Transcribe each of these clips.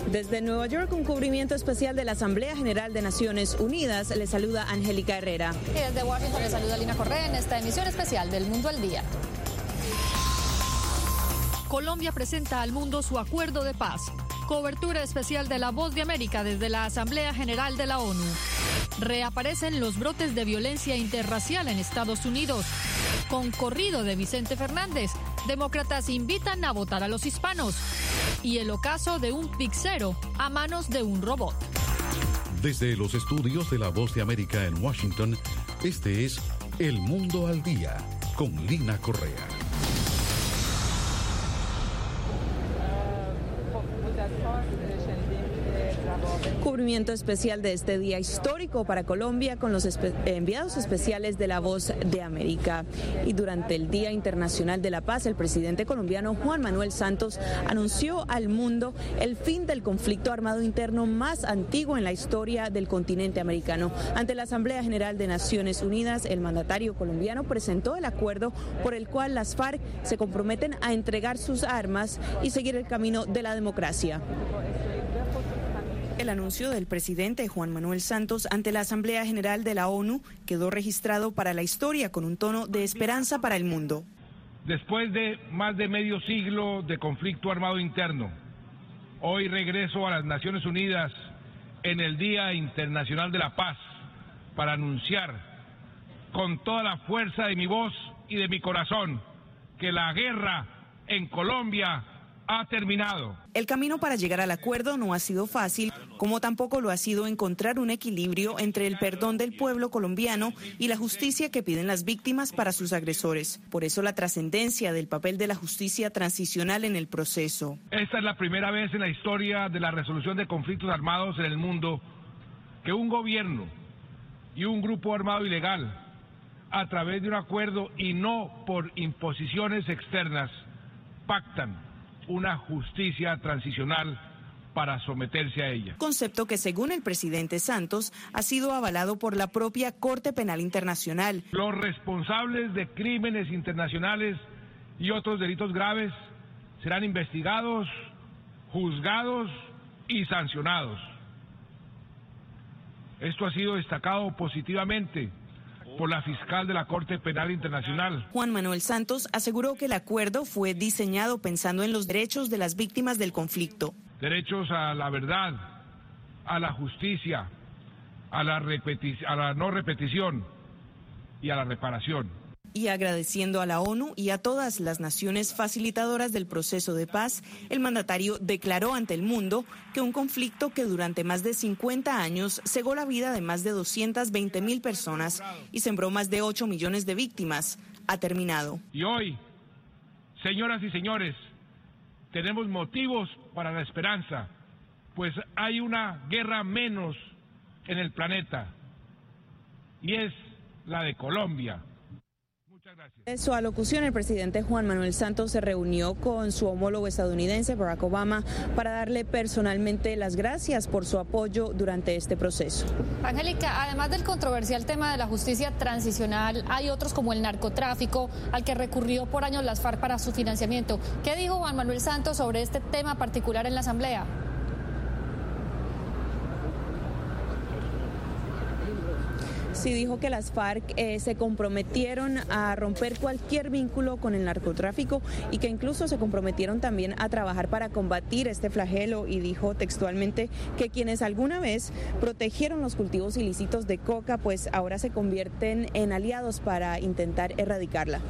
Desde Nueva York, un cubrimiento especial de la Asamblea General de Naciones Unidas. Le saluda Angélica Herrera. Y desde Washington le saluda Lina Correa en esta emisión especial del Mundo al Día. Colombia presenta al mundo su acuerdo de paz. Cobertura especial de La Voz de América desde la Asamblea General de la ONU. Reaparecen los brotes de violencia interracial en Estados Unidos. Con corrido de Vicente Fernández, demócratas invitan a votar a los hispanos. Y el ocaso de un pixero a manos de un robot. Desde los estudios de La Voz de América en Washington, este es El Mundo al Día, con Lina Correa. Cubrimiento especial de este día histórico para Colombia con los enviados especiales de La Voz de América. Y durante el Día Internacional de la Paz, el presidente colombiano Juan Manuel Santos anunció al mundo el fin del conflicto armado interno más antiguo en la historia del continente americano. Ante la Asamblea General de Naciones Unidas, el mandatario colombiano presentó el acuerdo por el cual las FARC se comprometen a entregar sus armas y seguir el camino de la democracia. El anuncio del presidente Juan Manuel Santos ante la Asamblea General de la ONU quedó registrado para la historia con un tono de esperanza para el mundo. Después de más de medio siglo de conflicto armado interno, hoy regreso a las Naciones Unidas en el Día Internacional de la Paz para anunciar con toda la fuerza de mi voz y de mi corazón que la guerra en Colombia ha terminado. El camino para llegar al acuerdo no ha sido fácil, como tampoco lo ha sido encontrar un equilibrio entre el perdón del pueblo colombiano y la justicia que piden las víctimas para sus agresores. Por eso la trascendencia del papel de la justicia transicional en el proceso. Esta es la primera vez en la historia de la resolución de conflictos armados en el mundo que un gobierno y un grupo armado ilegal, a través de un acuerdo y no por imposiciones externas, pactan una justicia transicional para someterse a ella. Concepto que, según el presidente Santos, ha sido avalado por la propia Corte Penal Internacional. Los responsables de crímenes internacionales y otros delitos graves serán investigados, juzgados y sancionados. Esto ha sido destacado positivamente por la fiscal de la Corte Penal Internacional. Juan Manuel Santos aseguró que el acuerdo fue diseñado pensando en los derechos de las víctimas del conflicto. Derechos a la verdad, a la justicia, a la no repetición y a la reparación. Y agradeciendo a la ONU y a todas las naciones facilitadoras del proceso de paz, el mandatario declaró ante el mundo que un conflicto que durante más de 50 años cegó la vida de más de 220.000 personas y sembró más de 8 millones de víctimas ha terminado. Y hoy, señoras y señores, tenemos motivos para la esperanza, pues hay una guerra menos en el planeta y es la de Colombia. En su alocución, el presidente Juan Manuel Santos se reunió con su homólogo estadounidense, Barack Obama, para darle personalmente las gracias por su apoyo durante este proceso. Angélica, además del controversial tema de la justicia transicional, hay otros como el narcotráfico, al que recurrió por años las FARC para su financiamiento. ¿Qué dijo Juan Manuel Santos sobre este tema particular en la Asamblea? Sí, dijo que las FARC se comprometieron a romper cualquier vínculo con el narcotráfico y que incluso se comprometieron también a trabajar para combatir este flagelo, y dijo textualmente que quienes alguna vez protegieron los cultivos ilícitos de coca, pues ahora se convierten en aliados para intentar erradicarla.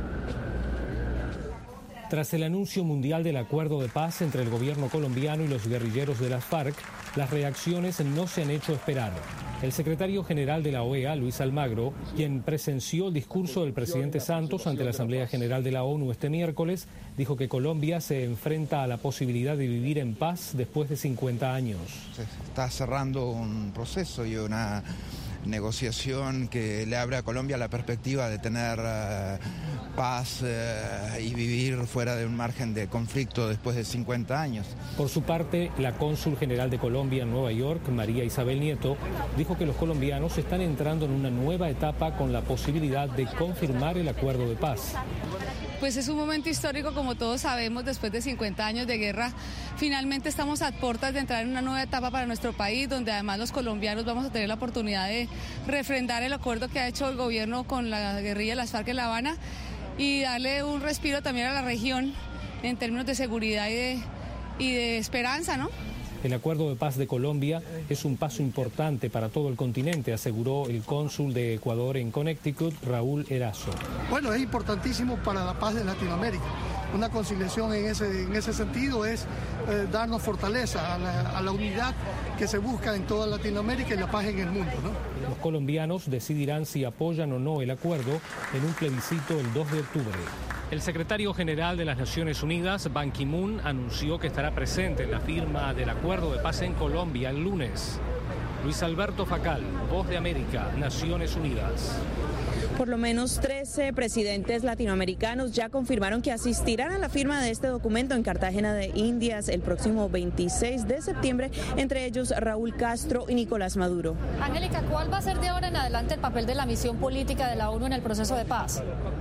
Tras el anuncio mundial del acuerdo de paz entre el gobierno colombiano y los guerrilleros de las FARC, las reacciones no se han hecho esperar. El secretario general de la OEA, Luis Almagro, quien presenció el discurso del presidente Santos ante la Asamblea General de la ONU este miércoles, dijo que Colombia se enfrenta a la posibilidad de vivir en paz después de 50 años. Se está cerrando un proceso y una negociación que le abre a Colombia la perspectiva de tener paz y vivir fuera de un margen de conflicto después de 50 años. Por su parte, la cónsul general de Colombia en Nueva York, María Isabel Nieto, dijo que los colombianos están entrando en una nueva etapa con la posibilidad de confirmar el acuerdo de paz. Pues es un momento histórico, como todos sabemos, después de 50 años de guerra. Finalmente estamos a puertas de entrar en una nueva etapa para nuestro país, donde además los colombianos vamos a tener la oportunidad de refrendar el acuerdo que ha hecho el gobierno con la guerrilla de las FARC en La Habana y darle un respiro también a la región en términos de seguridad y de esperanza, ¿no? El acuerdo de paz de Colombia es un paso importante para todo el continente, aseguró el cónsul de Ecuador en Connecticut, Raúl Erazo. Bueno, es importantísimo para la paz de Latinoamérica. Una conciliación en ese sentido es darnos fortaleza a la unidad que se busca en toda Latinoamérica y la paz en el mundo, ¿no? Los colombianos decidirán si apoyan o no el acuerdo en un plebiscito el 2 de octubre. El secretario general de las Naciones Unidas, Ban Ki-moon, anunció que estará presente en la firma del acuerdo de paz en Colombia el lunes. Luis Alberto Facal, Voz de América, Naciones Unidas. Por lo menos 13 presidentes latinoamericanos ya confirmaron que asistirán a la firma de este documento en Cartagena de Indias el próximo 26 de septiembre, entre ellos Raúl Castro y Nicolás Maduro. Angélica, ¿cuál va a ser de ahora en adelante el papel de la misión política de la ONU en el proceso de paz?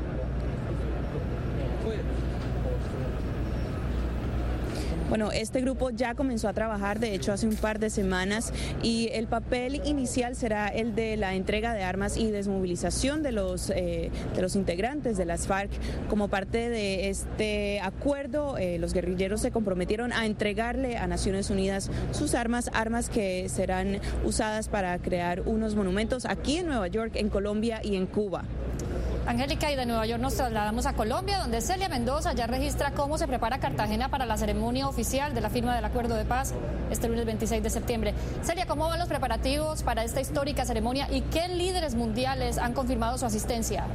Bueno, este grupo ya comenzó a trabajar, de hecho, hace un par de semanas, y el papel inicial será el de la entrega de armas y desmovilización de los integrantes de las FARC. Como parte de este acuerdo, los guerrilleros se comprometieron a entregarle a Naciones Unidas sus armas que serán usadas para crear unos monumentos aquí en Nueva York, en Colombia y en Cuba. Angélica, y de Nueva York nos trasladamos a Colombia, donde Celia Mendoza ya registra cómo se prepara Cartagena para la ceremonia oficial de la firma del acuerdo de paz este lunes 26 de septiembre. Celia, ¿cómo van los preparativos para esta histórica ceremonia y qué líderes mundiales han confirmado su asistencia?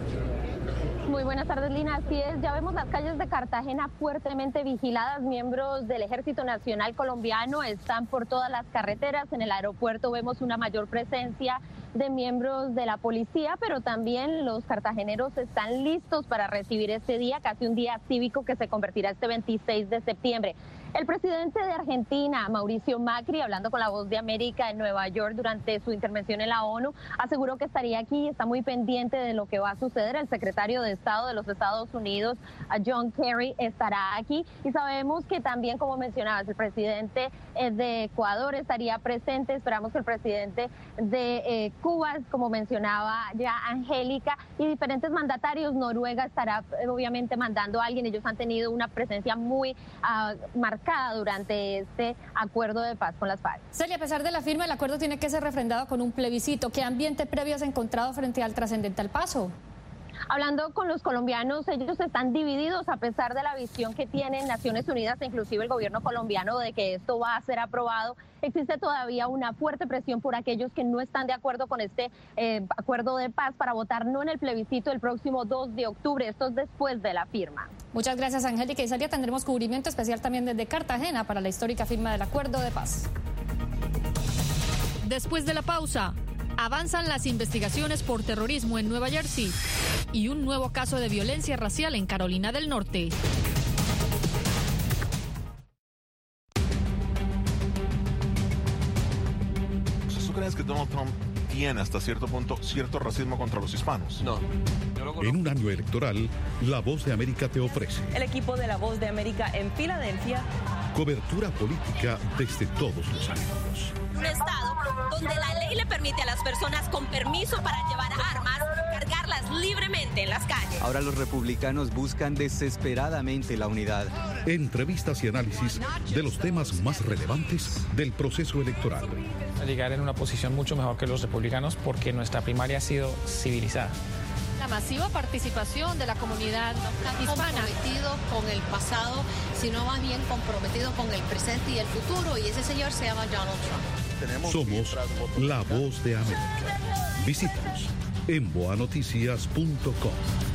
Muy buenas tardes, Lina. Así es, ya vemos las calles de Cartagena fuertemente vigiladas. Miembros del Ejército Nacional Colombiano están por todas las carreteras. En el aeropuerto vemos una mayor presencia de miembros de la policía, pero también los cartageneros están listos para recibir este día, casi un día cívico que se convertirá este 26 de septiembre. El presidente de Argentina, Mauricio Macri, hablando con la Voz de América en Nueva York durante su intervención en la ONU, aseguró que estaría aquí y está muy pendiente de lo que va a suceder. El secretario de Estado de los Estados Unidos, John Kerry, estará aquí. Y sabemos que también, como mencionabas, el presidente de Ecuador estaría presente. Esperamos que el presidente de Cuba, como mencionaba ya Angélica, y diferentes mandatarios. Noruega estará obviamente mandando a alguien. Ellos han tenido una presencia muy marcada durante este acuerdo de paz con las FARC. Celia, a pesar de la firma, el acuerdo tiene que ser refrendado con un plebiscito. ¿Qué ambiente previo has encontrado frente al trascendental paso? Hablando con los colombianos, ellos están divididos a pesar de la visión que tienen Naciones Unidas e inclusive el gobierno colombiano de que esto va a ser aprobado. Existe todavía una fuerte presión por aquellos que no están de acuerdo con este acuerdo de paz para votar no en el plebiscito el próximo 2 de octubre. Esto es después de la firma. Muchas gracias, Angélica. Y Celia, tendremos cubrimiento especial también desde Cartagena para la histórica firma del acuerdo de paz. Después de la pausa, avanzan las investigaciones por terrorismo en Nueva Jersey y un nuevo caso de violencia racial en Carolina del Norte. ¿Tú crees que Donald Trump tiene hasta cierto punto cierto racismo contra los hispanos? No. En un año electoral, La Voz de América te ofrece El equipo de La Voz de América en Filadelfia. cobertura política desde todos los ángulos. Un estado donde la ley le permite a las personas con permiso para llevar armas cargarlas libremente en las calles. Ahora los republicanos buscan desesperadamente la unidad. Entrevistas y análisis de los temas más relevantes del proceso electoral. Llegar en una posición mucho mejor que los republicanos porque nuestra primaria ha sido civilizada. La masiva participación de la comunidad hispana. Comprometido con el pasado, sino más bien comprometido con el presente y el futuro, y ese señor se llama Donald Trump. Somos La Voz de América. Visítanos en boanoticias.com.